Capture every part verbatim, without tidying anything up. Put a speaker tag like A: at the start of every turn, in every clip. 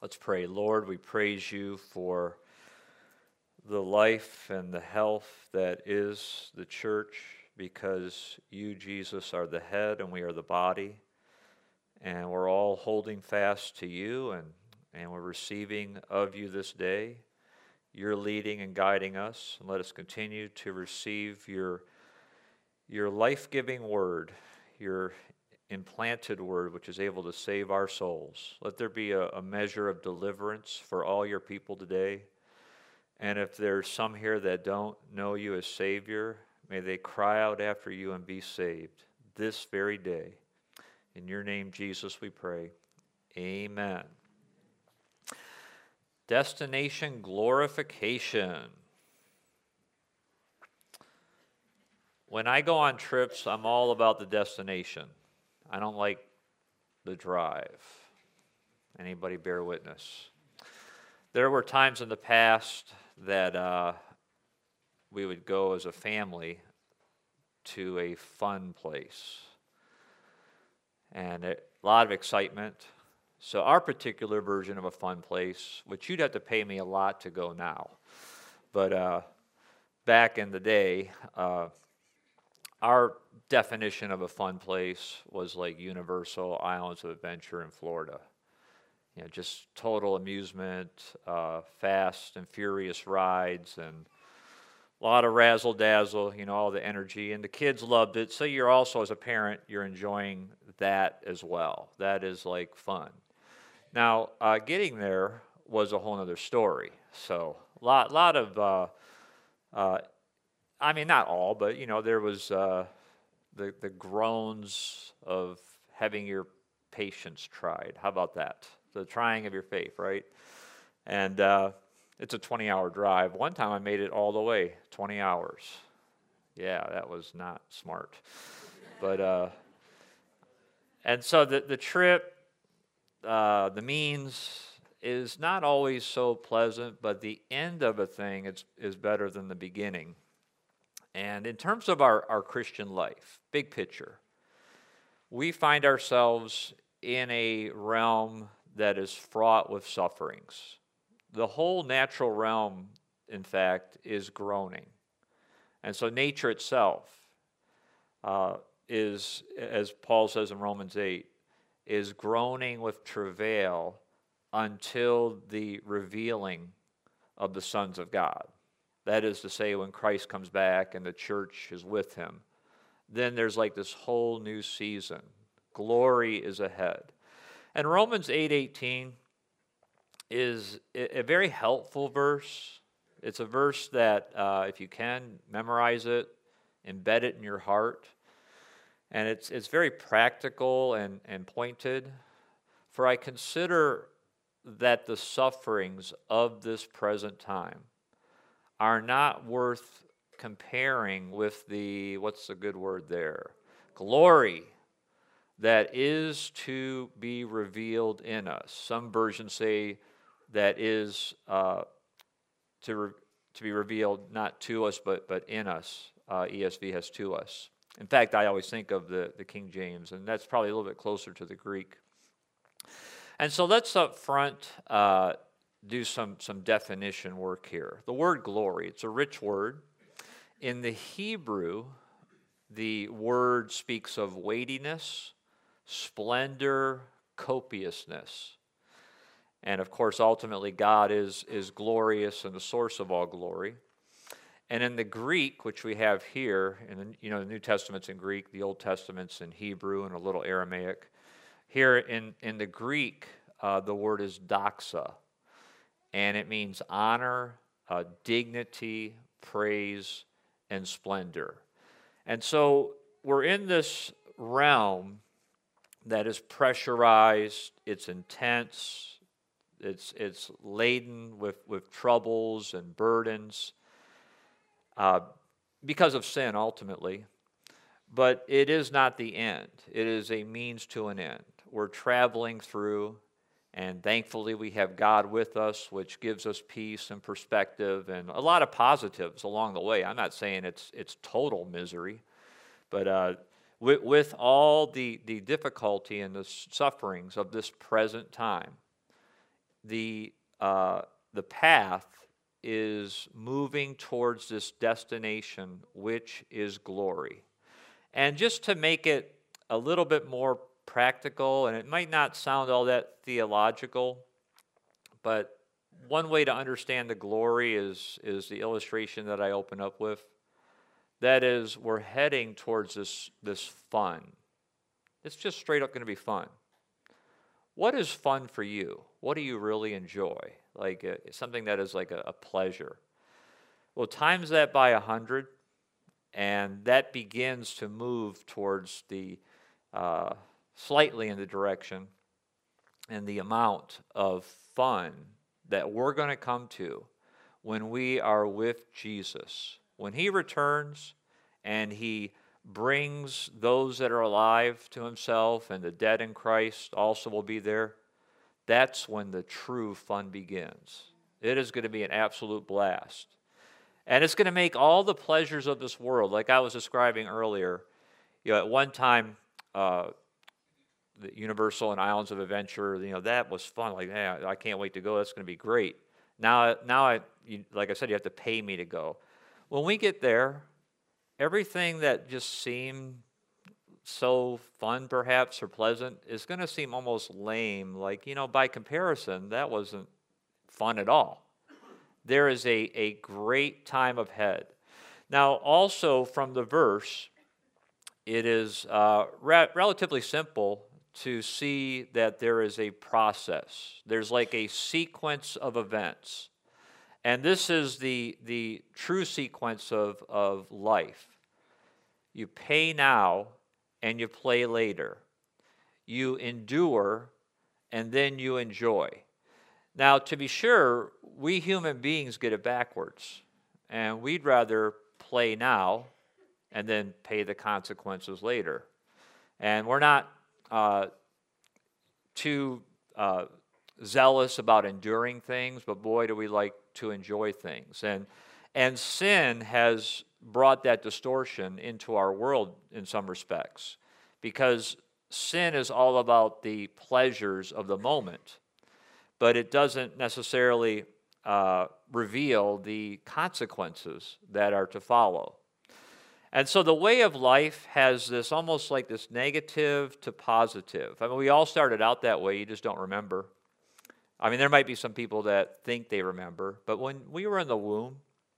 A: Let's pray. Lord, we praise you for the life and the health that is the church, because you, Jesus, are the head and we are the body, and we're all holding fast to you, and, and we're receiving of you this day. You're leading and guiding us, and let us continue to receive your, your life-giving word, your implanted word, which is able to save our souls. Let there be a, a measure of deliverance for all your people today. And if there's some here that don't know you as Savior, may they cry out after you and be saved this very day. In your name, Jesus, we pray. Amen. Destination glorification. When I go on trips, I'm all about the destination. I don't like the drive. Anybody bear witness? There were times in the past that uh, we would go as a family to a fun place. And a lot of excitement. So our particular version of a fun place, which you'd have to pay me a lot to go now, but uh, back in the day, uh, our definition of a fun place was like Universal Islands of Adventure in Florida. You know, just total amusement, uh, fast and furious rides, and a lot of razzle-dazzle, you know, all the energy. And the kids loved it, so you're also, as a parent, you're enjoying that as well. That is like fun. Now, uh, getting there was a whole other story. So a lot, lot of... Uh, uh, I mean, not all, but, you know, there was uh, the, the groans of having your patience tried. How about that? The trying of your faith, right? And uh, it's a twenty-hour drive. One time I made it all the way, twenty hours. Yeah, that was not smart. But, uh, and so the, the trip, uh, the means is not always so pleasant, but the end of a thing is, is better than the beginning. And in terms of our, our Christian life, big picture, we find ourselves in a realm that is fraught with sufferings. The whole natural realm, in fact, is groaning. And so nature itself uh, is, as Paul says in Romans eight, is groaning with travail until the revealing of the sons of God. That is to say, when Christ comes back and the church is with him, then there's like this whole new season. Glory is ahead. And Romans eight eighteen is a very helpful verse. It's a verse that, uh, if you can, memorize it, embed it in your heart. And it's it's very practical and, and pointed. For I consider that the sufferings of this present time are not worth comparing with the, what's the good word there? Glory that is to be revealed in us. Some versions say that is uh, to, re- to be revealed not to us, but, but in us. Uh, E S V has to us. In fact, I always think of the, the King James, and that's probably a little bit closer to the Greek. And so let's up front uh, do some, some definition work here. The word glory, it's a rich word. In the Hebrew, the word speaks of weightiness, splendor, copiousness. And of course, ultimately, God is, is glorious and the source of all glory. And in the Greek, which we have here, in the, you know, the New Testament's in Greek, the Old Testament's in Hebrew and a little Aramaic. Here in, in the Greek, uh, the word is doxa. And it means honor, uh, dignity, praise, and splendor. And so we're in this realm that is pressurized, it's intense, it's it's laden with, with troubles and burdens uh, because of sin ultimately. But it is not the end. It is a means to an end. We're traveling through, and thankfully we have God with us, which gives us peace and perspective and a lot of positives along the way. I'm not saying it's it's total misery, but uh, with, with all the, the difficulty and the sufferings of this present time, the uh, the path is moving towards this destination, which is glory. And just to make it a little bit more practical, and it might not sound all that theological, but one way to understand the glory is, is the illustration that I open up with. That is, we're heading towards this, this fun. It's just straight up going to be fun. What is fun for you? What do you really enjoy? Like uh, something that is like a, a pleasure. Well, times that by a hundred, and that begins to move towards the uh, slightly in the direction and the amount of fun that we're going to come to when we are with Jesus. When he returns and he brings those that are alive to himself, and the dead in Christ also will be there, that's when the true fun begins. It is going to be an absolute blast. And it's going to make all the pleasures of this world, like I was describing earlier. You know, at one time, uh, the Universal and Islands of Adventure, you know, that was fun. Like, hey, I I can't wait to go. That's going to be great. Now, now, I, you, like I said, you have to pay me to go. When we get there, everything that just seemed so fun, perhaps, or pleasant, is going to seem almost lame. Like, you know, by comparison, that wasn't fun at all. There is a, a great time ahead. Now, also from the verse, it is uh, re- relatively simple to see that there is a process. There's like a sequence of events. And this is the, the true sequence of, of life. You pay now and you play later. You endure and then you enjoy. Now, to be sure, we human beings get it backwards. And we'd rather play now and then pay the consequences later. And we're not uh, too uh, zealous about enduring things, but boy, do we like to enjoy things. And, and sin has brought that distortion into our world in some respects, because sin is all about the pleasures of the moment, but it doesn't necessarily uh, reveal the consequences that are to follow. And so the way of life has this almost like this negative to positive. I mean, we all started out that way, you just don't remember. I mean, there might be some people that think they remember, but when we were in the womb,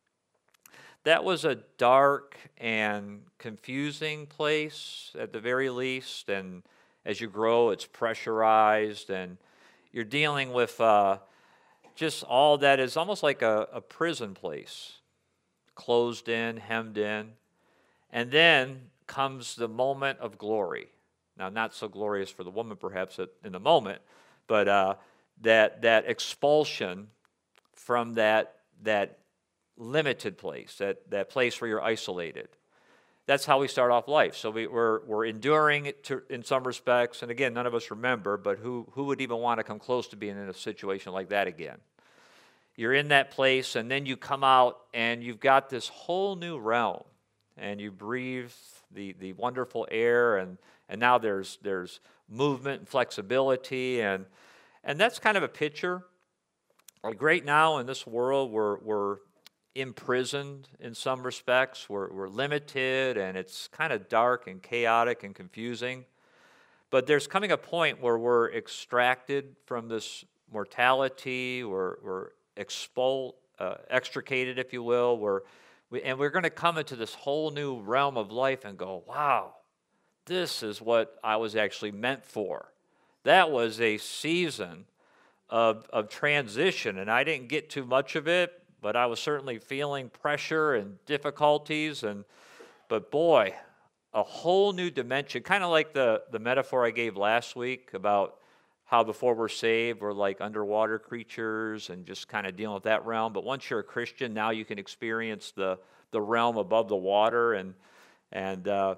A: that was a dark and confusing place at the very least, and as you grow, it's pressurized, and you're dealing with uh, just all that is almost like a, a prison place, closed in, hemmed in. And then comes the moment of glory. Now, not so glorious for the woman, perhaps, in the moment, but uh, that that expulsion from that that limited place, that, that place where you're isolated. That's how we start off life. So we, we're we're enduring it to, in some respects, and again, none of us remember, but who who would even want to come close to being in a situation like that again? You're in that place, and then you come out, and you've got this whole new realm. And you breathe the, the wonderful air, and, and now there's there's movement and flexibility, and and that's kind of a picture. Like right now in this world, we're we're imprisoned in some respects. We're we're limited, and it's kind of dark and chaotic and confusing. But there's coming a point where we're extracted from this mortality. We're we're expul uh, extricated, if you will. We're We, and we're going to come into this whole new realm of life and go, wow, this is what I was actually meant for. That was a season of, of transition, and I didn't get too much of it, but I was certainly feeling pressure and difficulties. And but boy, a whole new dimension, kind of like the, the metaphor I gave last week about how before we're saved, we're like underwater creatures and just kind of dealing with that realm. But once you're a Christian, now you can experience the, the realm above the water, and and uh,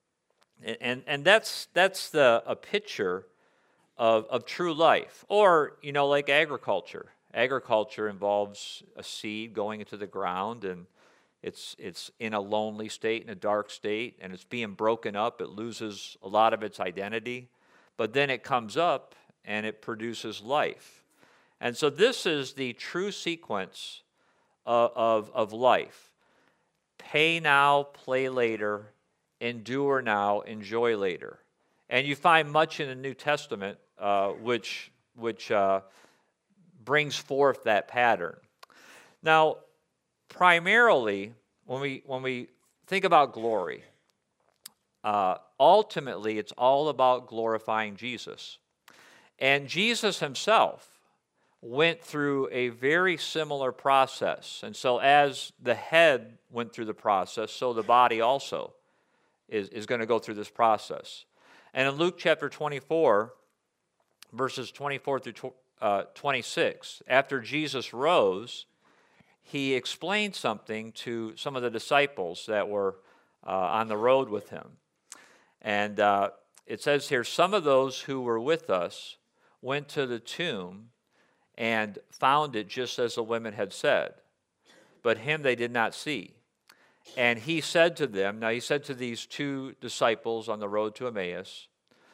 A: and and that's that's the a picture of of true life. Or you know, like agriculture. Agriculture involves a seed going into the ground, and it's it's in a lonely state, in a dark state, and it's being broken up. It loses a lot of its identity, but then it comes up and it produces life. And so this is the true sequence of, of, of life. Pay now, play later, endure now, enjoy later. And you find much in the New Testament uh, which, which uh, brings forth that pattern. Now, primarily, when we, when we think about glory, uh, ultimately it's all about glorifying Jesus. And Jesus himself went through a very similar process. And so as the head went through the process, so the body also is, is going to go through this process. And in Luke chapter twenty-four, verses twenty-four through twenty-six, after Jesus rose, he explained something to some of the disciples that were uh, on the road with him. And uh, it says here, some of those who were with us went to the tomb and found it just as the women had said, but him they did not see. And he said to them, now he said to these two disciples on the road to Emmaus,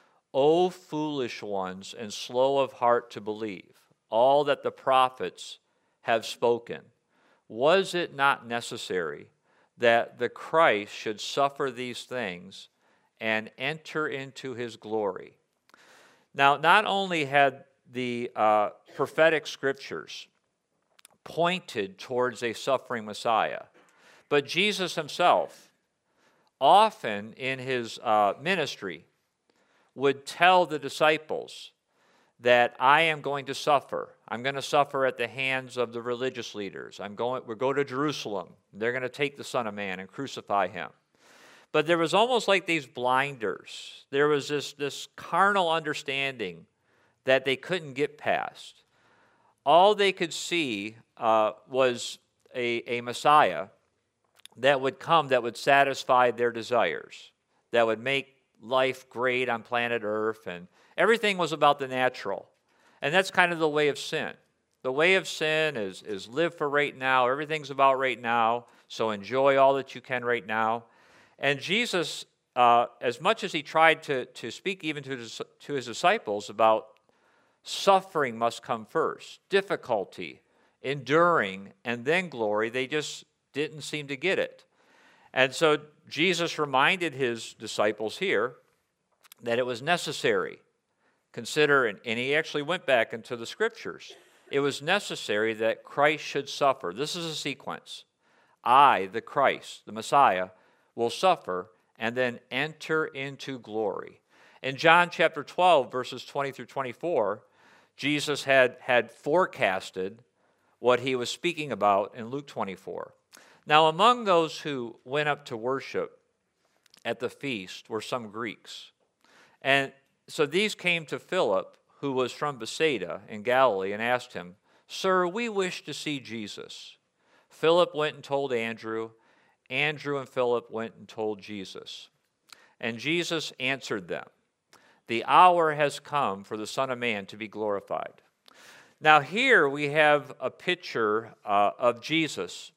A: O foolish ones and slow of heart to believe all that the prophets have spoken. Was it not necessary that the Christ should suffer these things and enter into his glory? Now, not only had the uh, prophetic scriptures pointed towards a suffering Messiah, but Jesus himself, often in his uh, ministry, would tell the disciples that I am going to suffer. I'm going to suffer at the hands of the religious leaders. I'm going, we're going to Jerusalem. They're going to take the Son of Man and crucify him. But there was almost like these blinders. There was this, this carnal understanding that they couldn't get past. All they could see uh, was a, a Messiah that would come, that would satisfy their desires, that would make life great on planet Earth, and everything was about the natural. And that's kind of the way of sin. The way of sin is, is live for right now. Everything's about right now, so enjoy all that you can right now. And Jesus, uh, as much as he tried to, to speak even to his, to his disciples about suffering must come first, difficulty, enduring, and then glory, they just didn't seem to get it. And so Jesus reminded his disciples here that it was necessary. Consider, and, and he actually went back into the scriptures. It was necessary that Christ should suffer. This is a sequence. I, the Christ, the Messiah, will suffer and then enter into glory. In John chapter twelve, verses twenty through twenty-four, Jesus had, had forecasted what he was speaking about in Luke twenty-four. Now, among those who went up to worship at the feast were some Greeks. And so these came to Philip, who was from Bethsaida in Galilee, and asked him, Sir, we wish to see Jesus. Philip went and told Andrew. Andrew and Philip went and told Jesus. And Jesus answered them, The hour has come for the Son of Man to be glorified. Now here we have a picture uh, of Jesus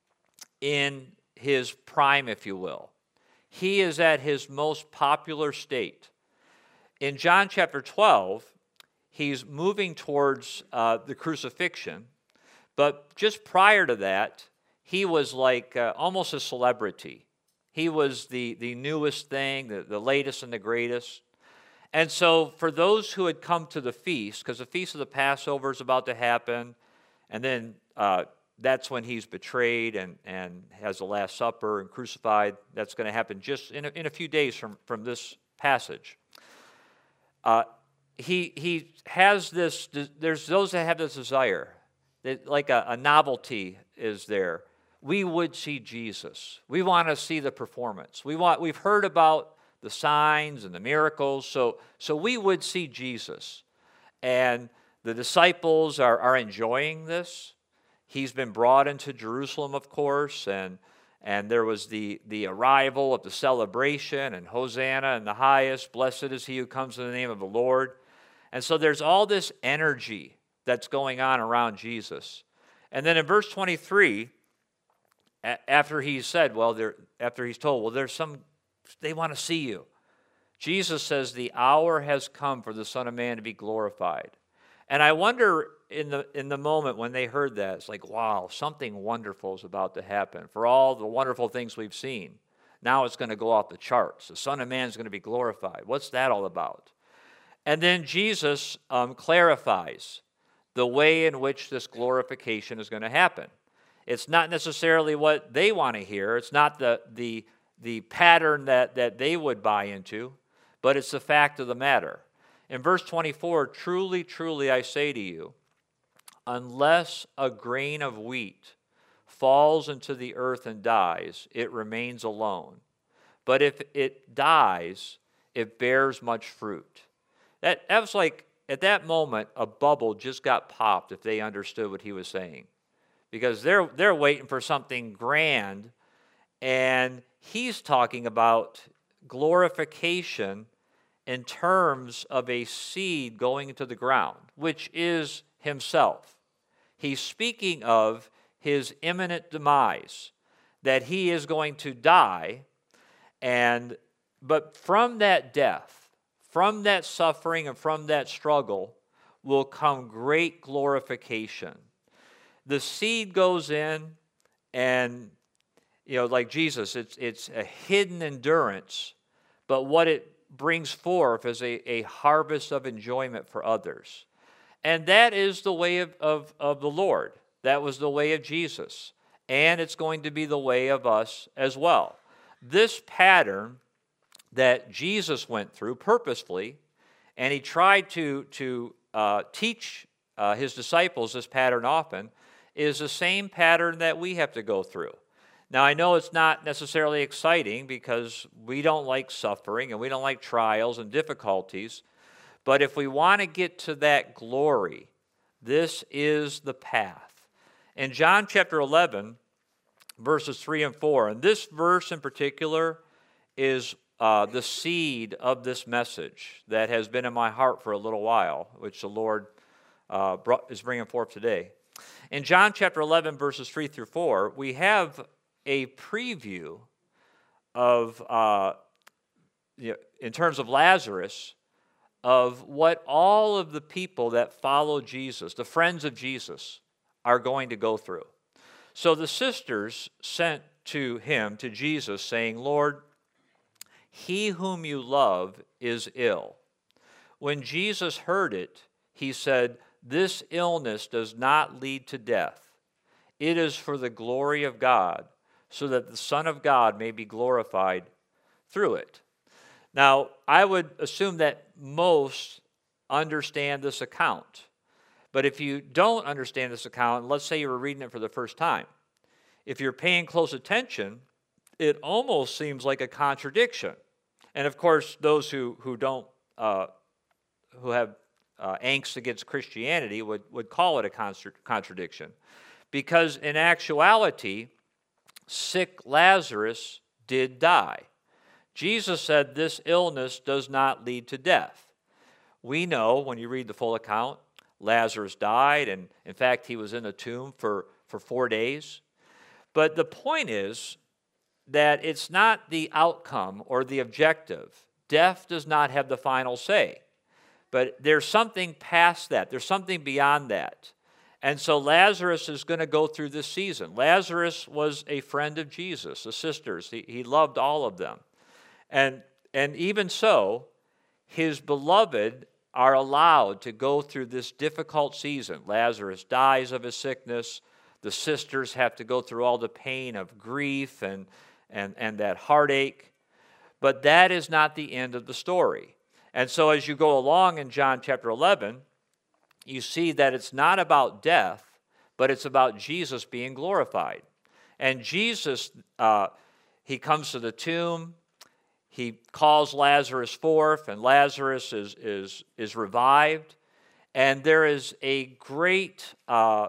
A: in his prime, if you will. He is at his most popular state. In John chapter twelve, he's moving towards uh, the crucifixion, but just prior to that, he was like uh, almost a celebrity. He was the, the newest thing, the, the latest and the greatest. And so for those who had come to the feast, because the feast of the Passover is about to happen, and then uh, that's when he's betrayed and, and has the Last Supper and crucified. That's going to happen just in a, in a few days from, from this passage. Uh, he, he has this, there's those that have this desire, that like a, a novelty is there. We would see Jesus. We want to see the performance. We want, we've heard about the signs and the miracles, so, so we would see Jesus. And the disciples are, are enjoying this. He's been brought into Jerusalem, of course, and, and there was the, the arrival of the celebration, and Hosanna in the highest, blessed is he who comes in the name of the Lord. And so there's all this energy that's going on around Jesus. And then in verse twenty-three, after he's said, well, there, after he's told, well, there's some, they want to see you. Jesus says, the hour has come for the Son of Man to be glorified. And I wonder in the in the moment when they heard that, it's like, wow, something wonderful is about to happen. For all the wonderful things we've seen, now it's going to go off the charts. The Son of Man is going to be glorified. What's that all about? And then Jesus um, clarifies the way in which this glorification is going to happen. It's not necessarily what they want to hear. It's not the, the, the pattern that, that they would buy into, but it's the fact of the matter. In verse twenty-four, truly, truly, I say to you, unless a grain of wheat falls into the earth and dies, it remains alone. But if it dies, it bears much fruit. That, that was like, at that moment, a bubble just got popped if they understood what he was saying. Because they're, they're waiting for something grand, and he's talking about glorification in terms of a seed going into the ground, which is himself. He's speaking of his imminent demise, that he is going to die, and but from that death, from that suffering and from that struggle will come great glorification. The seed goes in, and you know, like Jesus, it's it's a hidden endurance, but what it brings forth is a, a harvest of enjoyment for others. And that is the way of, of, of the Lord. That was the way of Jesus. And it's going to be the way of us as well. This pattern that Jesus went through purposefully, and he tried to, to uh, teach uh, his disciples this pattern often, is the same pattern that we have to go through. Now, I know it's not necessarily exciting because we don't like suffering and we don't like trials and difficulties, but if we want to get to that glory, this is the path. In John chapter eleven, verses three and four, and this verse in particular is uh, the seed of this message that has been in my heart for a little while, which the Lord uh, brought, is bringing forth today. In John chapter eleven, verses three through four, we have a preview of, uh, you know, in terms of Lazarus, of what all of the people that follow Jesus, the friends of Jesus, are going to go through. So the sisters sent to him, to Jesus, saying, Lord, he whom you love is ill. When Jesus heard it, he said, this illness does not lead to death. It is for the glory of God, so that the Son of God may be glorified through it. Now, I would assume that most understand this account. But if you don't understand this account, let's say you were reading it for the first time, if you're paying close attention, it almost seems like a contradiction. And of course, those who, who don't, uh, who have uh, angst against Christianity would, would call it a contra- contradiction. Because in actuality, sick Lazarus did die. Jesus said this illness does not lead to death. We know, when you read the full account, Lazarus died, and in fact, he was in the tomb for, for four days. But the point is that it's not the outcome or the objective. Death does not have the final say. But there's something past that. There's something beyond that. And so Lazarus is going to go through this season. Lazarus was a friend of Jesus, the sisters. He, he loved all of them. And, and even so, his beloved are allowed to go through this difficult season. Lazarus dies of his sickness. The sisters have to go through all the pain of grief and, and, and that heartache. But that is not the end of the story. And so as you go along in John chapter eleven, you see that it's not about death, but it's about Jesus being glorified. And Jesus, uh, he comes to the tomb. He calls Lazarus forth, and Lazarus is, is, is revived. And there is a great, uh,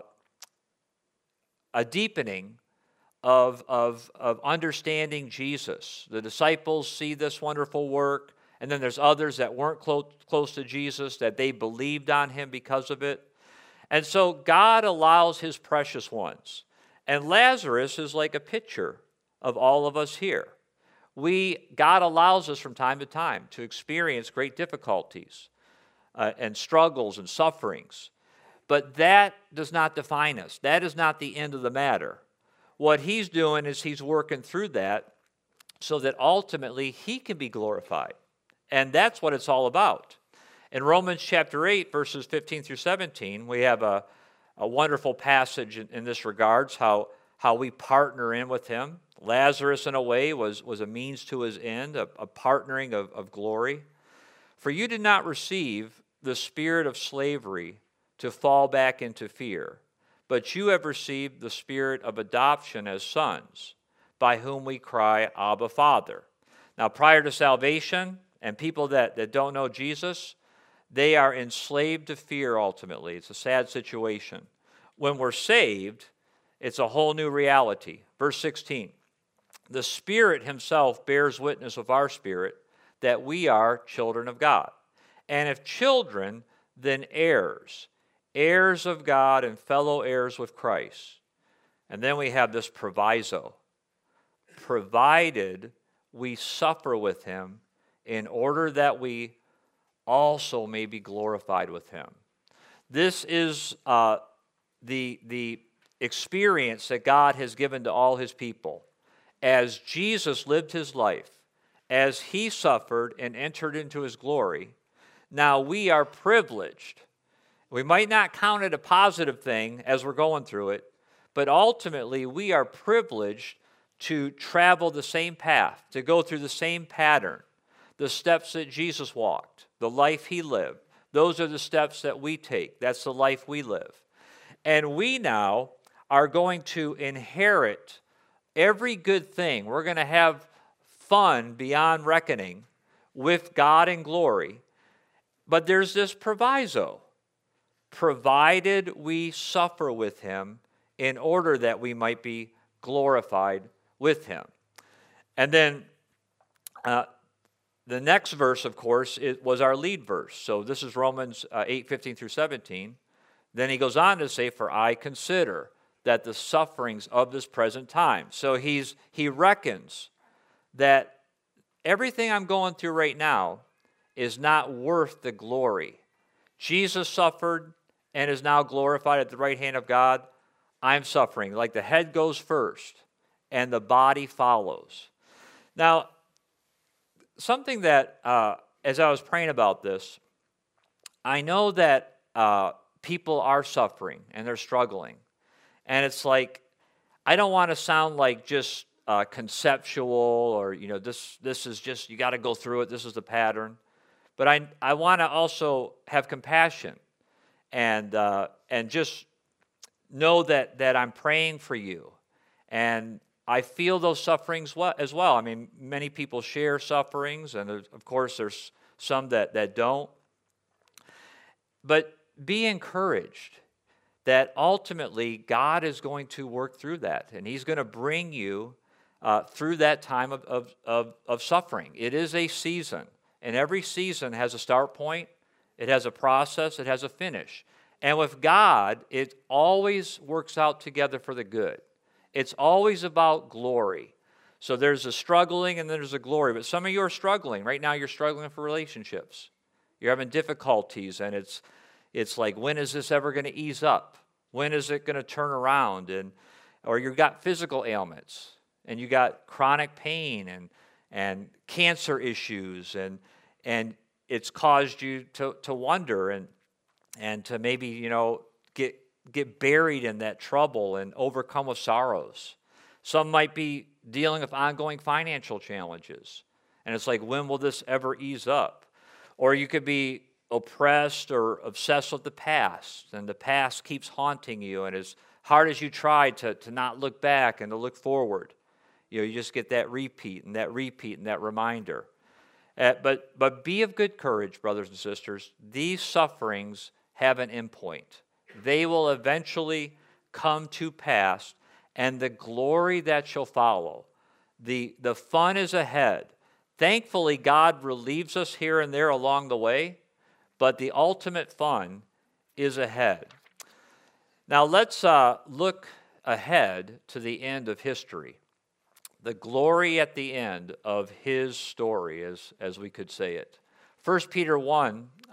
A: a deepening of, of, of understanding Jesus. The disciples see this wonderful work, and then there's others that weren't close, close to Jesus, that they believed on him because of it. And so God allows his precious ones. And Lazarus is like a picture of all of us here. We, God allows us from time to time to experience great difficulties. uh, and struggles and sufferings. But that does not define us. That is not the end of the matter. What he's doing is he's working through that so that ultimately he can be glorified. And that's what it's all about. In Romans chapter eight, verses fifteen through seventeen, we have a, a wonderful passage in, in this regards, how, how we partner in with him. Lazarus, in a way, was, was a means to his end, a, a partnering of, of glory. For you did not receive the spirit of slavery to fall back into fear, but you have received the spirit of adoption as sons, by whom we cry, Abba, Father. Now, prior to salvation, and people that, that don't know Jesus, they are enslaved to fear ultimately. It's a sad situation. When we're saved, it's a whole new reality. Verse sixteen, the Spirit himself bears witness with our spirit that we are children of God. And if children, then heirs, heirs of God and fellow heirs with Christ. And then we have this proviso, provided we suffer with him in order that we also may be glorified with him. This is uh, the, the experience that God has given to all his people. As Jesus lived his life, as he suffered and entered into his glory, now we are privileged. We might not count it a positive thing as we're going through it, but ultimately we are privileged to travel the same path, to go through the same pattern, the steps that Jesus walked, the life he lived. Those are the steps that we take. That's the life we live. And we now are going to inherit every good thing. We're going to have fun beyond reckoning with God in glory. But there's this proviso, provided we suffer with him in order that we might be glorified with him. And then uh, the next verse, of course, it was our lead verse. So this is Romans uh, eight, fifteen through seventeen. Then he goes on to say, for I consider that the sufferings of this present time. So he's he reckons that everything I'm going through right now is not worth the glory. Jesus suffered and is now glorified at the right hand of God. I'm suffering. Like the head goes first and the body follows. Now, something that, uh, as I was praying about this, I know that uh, people are suffering and they're struggling. And it's like, I don't want to sound like just uh, conceptual or, you know, this this is just, you got to go through it, this is the pattern. But I, I want to also have compassion and uh, and just know that, that I'm praying for you. And I feel those sufferings as well. I mean, many people share sufferings, and of course there's some that, that don't. But be encouraged that ultimately God is going to work through that, and he's going to bring you uh, through that time of, of, of, of suffering. It is a season, and every season has a start point, it has a process, it has a finish. And with God, it always works out together for the good. It's always about glory. So there's a struggling and then there's a glory. But some of you are struggling. Right now you're struggling for relationships. You're having difficulties, and it's it's like, when is this ever going to ease up? When is it going to turn around? And or you've got physical ailments, and you got chronic pain and and cancer issues, and and it's caused you to, to wonder and and to maybe, you know, get get buried in that trouble and overcome with sorrows. Some might be dealing with ongoing financial challenges, and it's like, when will this ever ease up? Or you could be oppressed or obsessed with the past, and the past keeps haunting you, and as hard as you try to, to not look back and to look forward, you know, you just get that repeat and that repeat and that reminder. Uh, but, but be of good courage, brothers and sisters. These sufferings have an endpoint. They will eventually come to pass, and the glory that shall follow. The, the fun is ahead. Thankfully, God relieves us here and there along the way, but the ultimate fun is ahead. Now let's uh, look ahead to the end of history. The glory at the end of his story, as, as we could say it. First Peter one,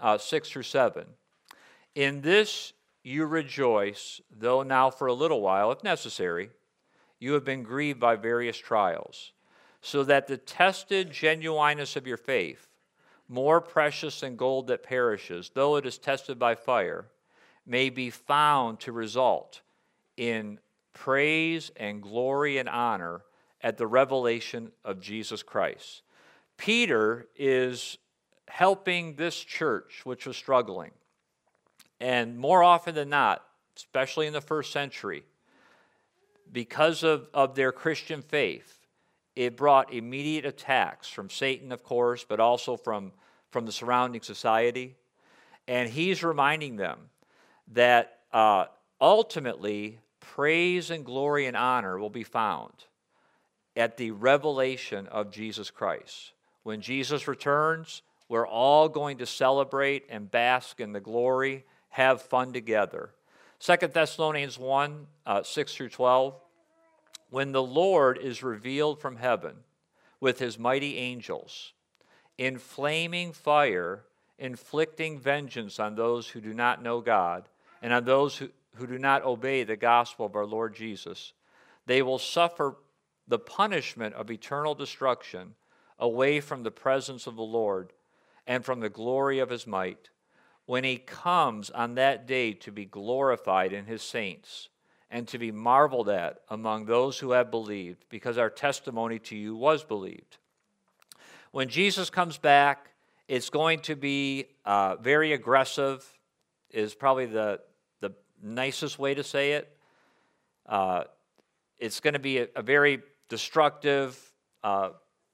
A: uh, six through seven. In this you rejoice, though now for a little while, if necessary, you have been grieved by various trials, so that the tested genuineness of your faith, more precious than gold that perishes, though it is tested by fire, may be found to result in praise and glory and honor at the revelation of Jesus Christ. Peter is helping this church, which was struggling. And more often than not, especially in the first century, because of, of their Christian faith, it brought immediate attacks from Satan, of course, but also from, from the surrounding society. And he's reminding them that uh, ultimately praise and glory and honor will be found at the revelation of Jesus Christ. When Jesus returns, we're all going to celebrate and bask in the glory, have fun together. Second Thessalonians one, uh, six through twelve, when the Lord is revealed from heaven with his mighty angels, in flaming fire, inflicting vengeance on those who do not know God, and on those who, who do not obey the gospel of our Lord Jesus, they will suffer the punishment of eternal destruction away from the presence of the Lord and from the glory of his might, when he comes on that day to be glorified in his saints and to be marveled at among those who have believed, because our testimony to you was believed. When Jesus comes back, it's going to be uh, very aggressive, is probably the, the nicest way to say it. Uh, it's going to be a, a very destructive uh,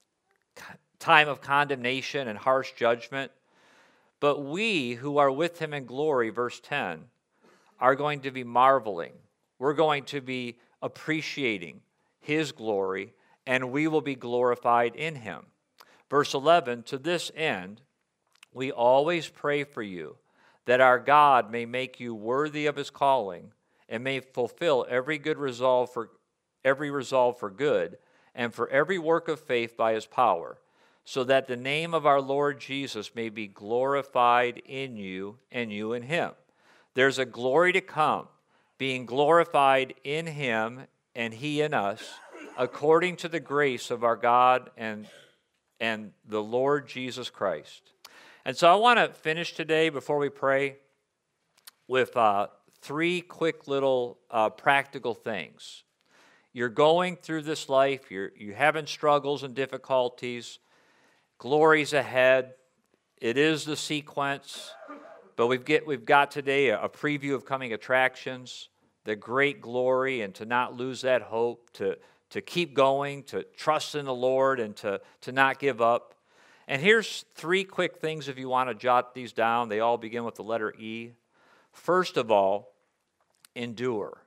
A: time of condemnation and harsh judgment. But we who are with him in glory, verse ten, are going to be marveling. We're going to be appreciating his glory, and we will be glorified in him. Verse eleven, to this end, we always pray for you, that our God may make you worthy of his calling, and may fulfill every good resolve for every resolve for good, and for every work of faith by his power, so that the name of our Lord Jesus may be glorified in you, and you in him. There's a glory to come, being glorified in him and he in us, according to the grace of our God and, and the Lord Jesus Christ. And so I want to finish today, before we pray, with uh, three quick little uh, practical things. You're going through this life, you're, you're having struggles and difficulties, glory's ahead. It is the sequence, but we've, get, we've got today a, a preview of coming attractions, the great glory, and to not lose that hope, to, to keep going, to trust in the Lord, and to, to not give up. And here's three quick things if you want to jot these down. They all begin with the letter E. First of all, endure.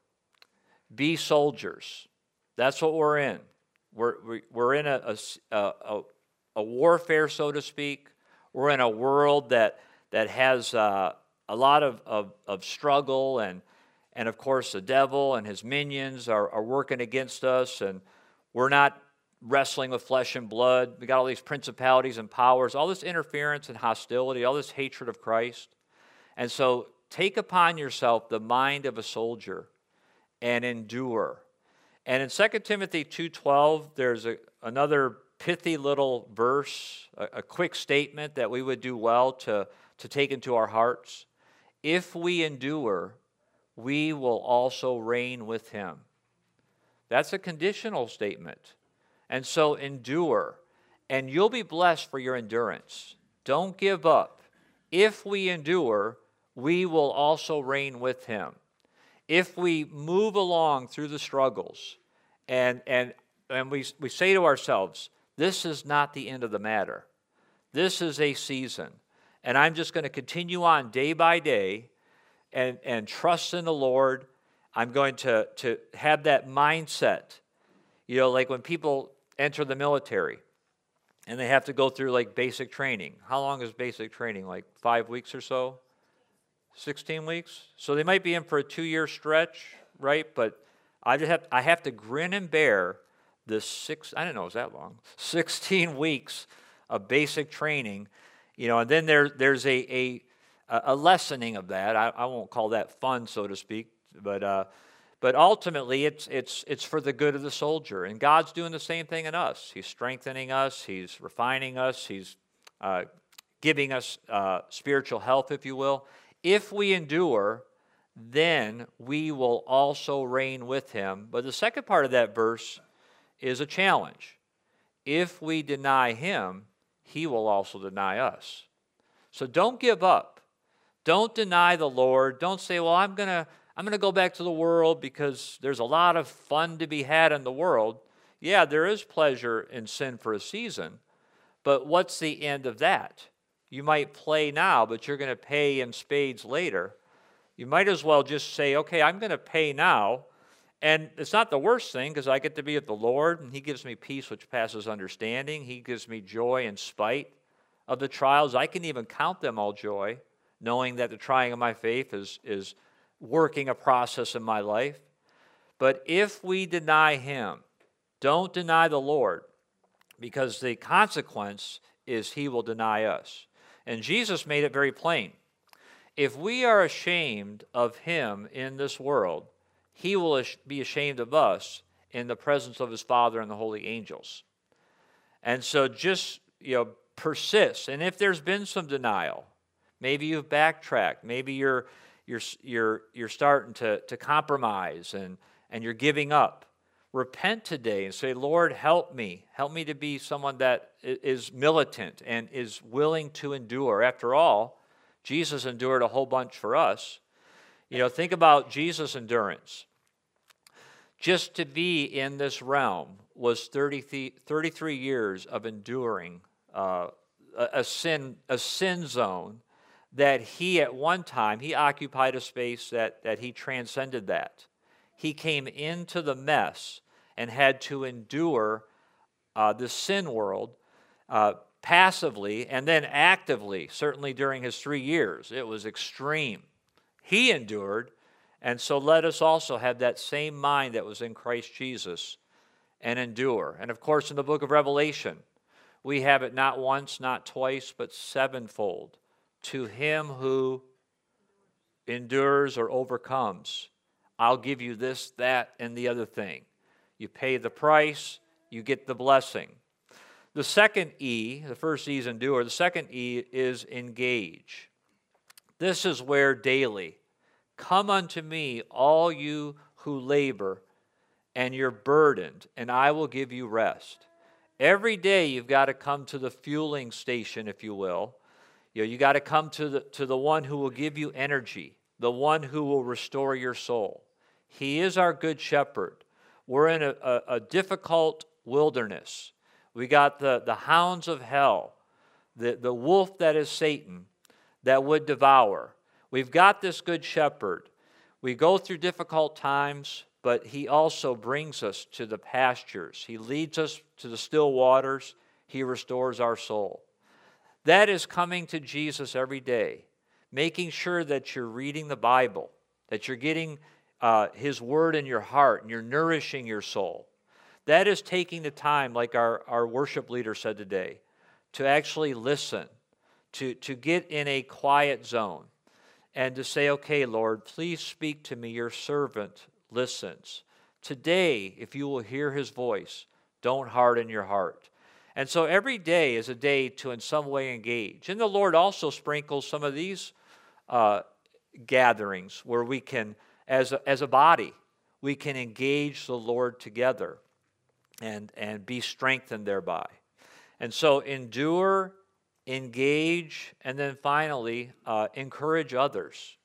A: Be soldiers. That's what we're in. We're, we're in a, a, a, a warfare, so to speak. We're in a world that, that has uh, a lot of, of, of struggle, and, and of course the devil and his minions are, are working against us, and we're not wrestling with flesh and blood. We got all these principalities and powers, all this interference and hostility, all this hatred of Christ. And so take upon yourself the mind of a soldier and endure. And in Second Timothy two twelve, there's a, another pithy little verse, a, a quick statement that we would do well to, to take into our hearts. If we endure, we will also reign with him. That's a conditional statement. And so endure, and you'll be blessed for your endurance. Don't give up. If we endure, we will also reign with him. If we move along through the struggles, and, and, and we, we say to ourselves, this is not the end of the matter. This is a season, and I'm just going to continue on day by day and, and trust in the Lord. I'm going to, to have that mindset. You know, like when people enter the military and they have to go through like basic training. How long is basic training? Like five weeks or so? sixteen weeks? So they might be in for a two-year stretch, right? But I just have I have to grin and bear the six, I don't know, is that long? sixteen weeks of basic training, you know, and then there there's a, a a, a lessening of that. I, I won't call that fun, so to speak, but uh, but ultimately it's it's it's for the good of the soldier, and God's doing the same thing in us. He's strengthening us. He's refining us. He's uh, giving us uh, spiritual health, if you will. If we endure, then we will also reign with him. But the second part of that verse is a challenge. If we deny him, he will also deny us. So don't give up. Don't deny the Lord. Don't say, well, I'm going to I'm going to go back to the world because there's a lot of fun to be had in the world. Yeah, there is pleasure in sin for a season, but what's the end of that? You might play now, but you're going to pay in spades later. You might as well just say, okay, I'm going to pay now, and it's not the worst thing because I get to be with the Lord, and he gives me peace which passes understanding. He gives me joy in spite of the trials. I can even count them all joy, knowing that the trying of my faith is, is working a process in my life. But if we deny him, don't deny the Lord, because the consequence is he will deny us. And Jesus made it very plain. If we are ashamed of him in this world, he will be ashamed of us in the presence of his Father and the holy angels. And so just, you know, persist. And if there's been some denial, maybe you've backtracked, maybe you're you're you're you're starting to, to compromise and, and you're giving up. Repent today and say, Lord, help me. Help me to be someone that is militant and is willing to endure. After all, Jesus endured a whole bunch for us. You know, think about Jesus' endurance. Just to be in this realm was thirty, thirty-three years of enduring uh, a, a sin a sin zone that he at one time, he occupied a space that, that he transcended that. He came into the mess and had to endure uh, the sin world uh, passively and then actively, certainly during his three years. It was extreme. He endured, and so let us also have that same mind that was in Christ Jesus and endure. And of course, in the book of Revelation, we have it not once, not twice, but sevenfold. To him who endures or overcomes, I'll give you this, that, and the other thing. You pay the price, you get the blessing. The second E, the first E is endure, the second E is engage. This is where daily, come unto me, all you who labor and you're burdened, and I will give you rest. Every day you've got to come to the fueling station, if you will. You know, you got to come to the, to the one who will give you energy, the one who will restore your soul. He is our good shepherd. We're in a, a, a difficult wilderness. We got the, the hounds of hell, the, the wolf that is Satan that would devour. We've got this good shepherd. We go through difficult times, but he also brings us to the pastures. He leads us to the still waters. He restores our soul. That is coming to Jesus every day, making sure that you're reading the Bible, that you're getting uh, his word in your heart, and you're nourishing your soul. That is taking the time, like our, our worship leader said today, to actually listen, to, to get in a quiet zone, and to say, okay, Lord, please speak to me. Your servant listens. Today, if you will hear his voice, don't harden your heart. And so every day is a day to in some way engage. And the Lord also sprinkles some of these uh, gatherings where we can, as a, as a body, we can engage the Lord together and, and be strengthened thereby. And so endure, engage, and then finally uh, encourage others.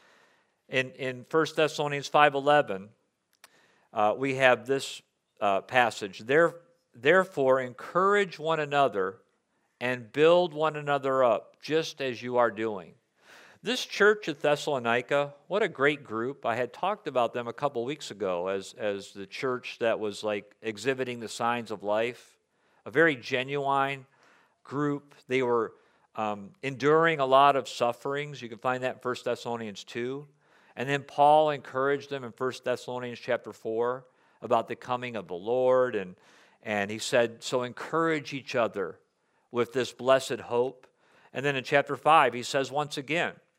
A: In, in First Thessalonians five eleven, uh, we have this uh, passage, there. Therefore, encourage one another and build one another up, just as you are doing. This church at Thessalonica, what a great group. I had talked about them a couple weeks ago as, as the church that was like exhibiting the signs of life. A very genuine group. They were um, enduring a lot of sufferings. You can find that in First Thessalonians two. And then Paul encouraged them in First Thessalonians chapter four about the coming of the Lord, and And he said, so encourage each other with this blessed hope. And then in chapter five, he says once again,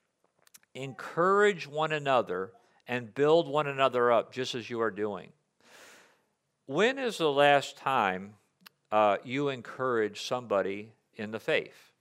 A: encourage one another and build one another up just as you are doing. When is the last time uh, you encouraged somebody in the faith?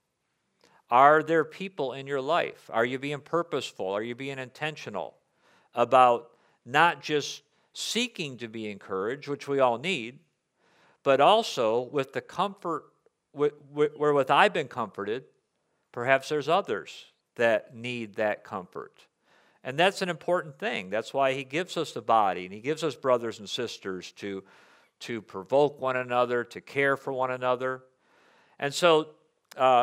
A: Are there people in your life? Are you being purposeful? Are you being intentional about not just seeking to be encouraged, which we all need, but also with the comfort wherewith I've been comforted? Perhaps there's others that need that comfort. And that's an important thing. That's why he gives us the body, and he gives us brothers and sisters to, to provoke one another, to care for one another. And so uh,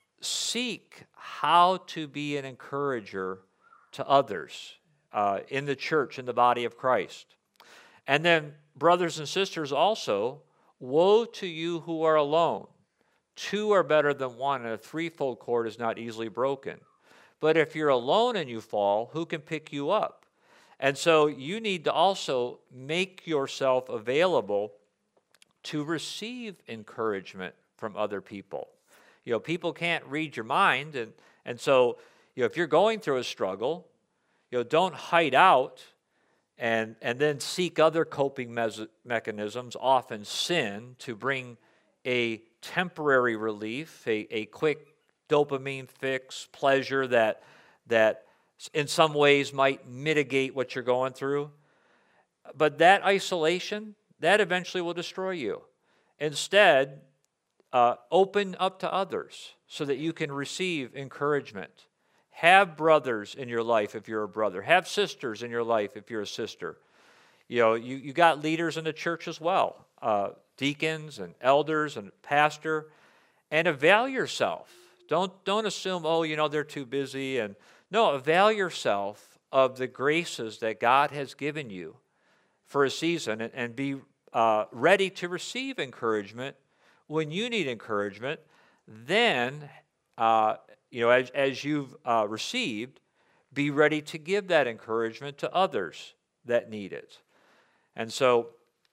A: seek how to be an encourager to others uh, in the church, in the body of Christ. And then, brothers and sisters, also, woe to you who are alone. Two are better than one, and a threefold cord is not easily broken. But if you're alone and you fall, who can pick you up? And so you need to also make yourself available to receive encouragement from other people. You know, people can't read your mind, and, and so, you know, if you're going through a struggle, you know, don't hide out and, and then seek other coping me- mechanisms, often sin, to bring a temporary relief, a, a quick dopamine fix, pleasure that, that in some ways might mitigate what you're going through. But that isolation, that eventually will destroy you. Instead, uh, open up to others so that you can receive encouragement. Have brothers in your life if you're a brother. Have sisters in your life if you're a sister. You know, you, you got leaders in the church as well, uh, deacons and elders and pastor, and avail yourself. Don't, don't assume, oh, you know, they're too busy. And no, avail yourself of the graces that God has given you for a season, and, and be uh, ready to receive encouragement when you need encouragement. Then, uh, you know, as, as you've uh, received, be ready to give that encouragement to others that need it. And so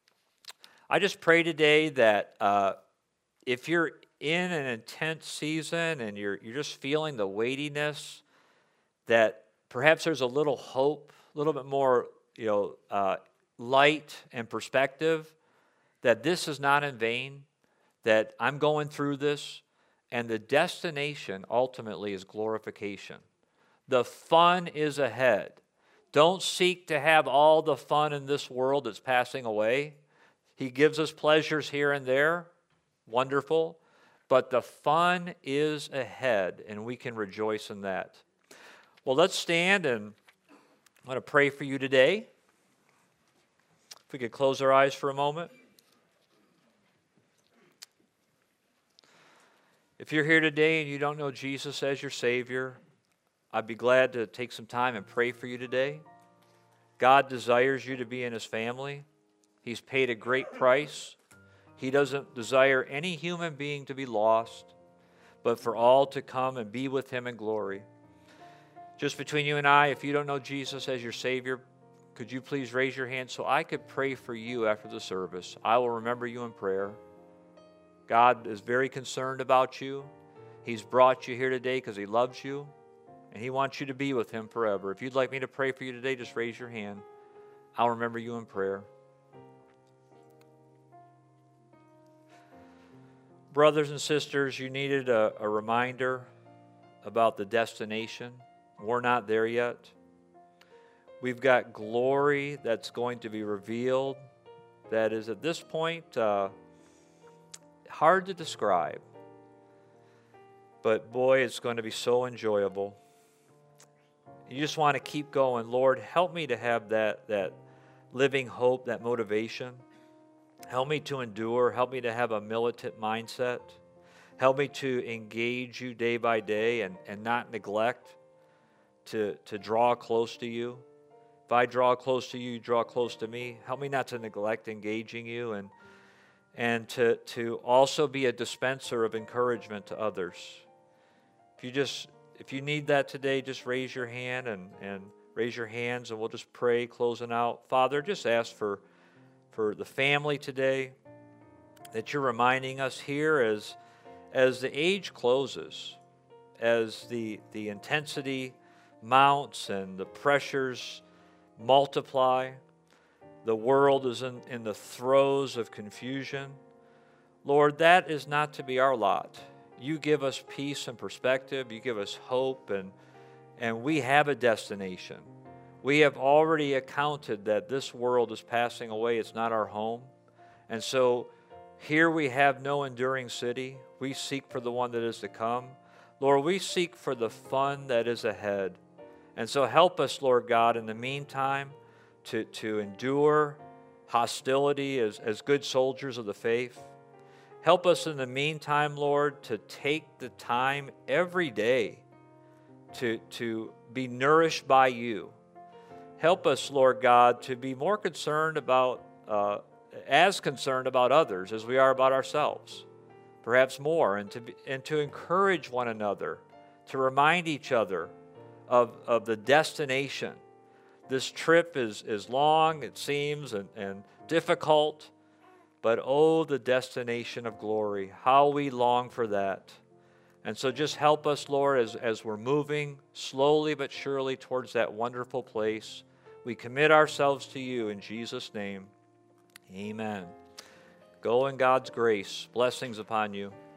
A: I just pray today that uh, if you're in an intense season and you're you're just feeling the weightiness, that perhaps there's a little hope, a little bit more, you know, uh, light and perspective, that this is not in vain, that I'm going through this, and the destination ultimately is glorification. The fun is ahead. Don't seek to have all the fun in this world that's passing away. He gives us pleasures here and there, wonderful, but the fun is ahead, and we can rejoice in that. Well, let's stand, and I want to pray for you today. If we could close our eyes for a moment. If you're here today and you don't know Jesus as your Savior, I'd be glad to take some time and pray for you today. God desires you to be in His family. He's paid a great price. He doesn't desire any human being to be lost, but for all to come and be with Him in glory. Just between you and I, if you don't know Jesus as your Savior, could you please raise your hand so I could pray for you after the service? I will remember you in prayer. God is very concerned about you. He's brought you here today because He loves you, and He wants you to be with Him forever. If you'd like me to pray for you today, just raise your hand. I'll remember you in prayer. Brothers and sisters, you needed a, a reminder about the destination. We're not there yet. We've got glory that's going to be revealed that is at this point uh, hard to describe. But boy, it's going to be so enjoyable. You just want to keep going. Lord, help me to have that, that living hope, that motivation. Help me to endure. Help me to have a militant mindset. Help me to engage you day by day and, and not neglect to, to draw close to you. If I draw close to you, you draw close to me. Help me not to neglect engaging you, and, and to, to also be a dispenser of encouragement to others. If you just if you need that today, just raise your hand and, and raise your hands, and we'll just pray closing out. Father, just ask for for the family today, that you're reminding us here as, as the age closes, as the, the intensity mounts and the pressures multiply. The world is in, in the throes of confusion. Lord, that is not to be our lot. You give us peace and perspective. You give us hope, and, and we have a destination. We have already accounted that this world is passing away. It's not our home. And so here we have no enduring city. We seek for the one that is to come. Lord, we seek for the fun that is ahead. And so help us, Lord God, in the meantime, to, to endure hostility as, as good soldiers of the faith. Help us in the meantime, Lord, to take the time every day to, to be nourished by you. Help us, Lord God, to be more concerned about, uh, as concerned about others as we are about ourselves, perhaps more, and to, be, and to encourage one another, to remind each other of, of the destination. This trip is, is long, it seems, and, and difficult, but oh, the destination of glory, how we long for that. And so just help us, Lord, as, as we're moving slowly but surely towards that wonderful place. We commit ourselves to you in Jesus' name. Amen. Go in God's grace. Blessings upon you.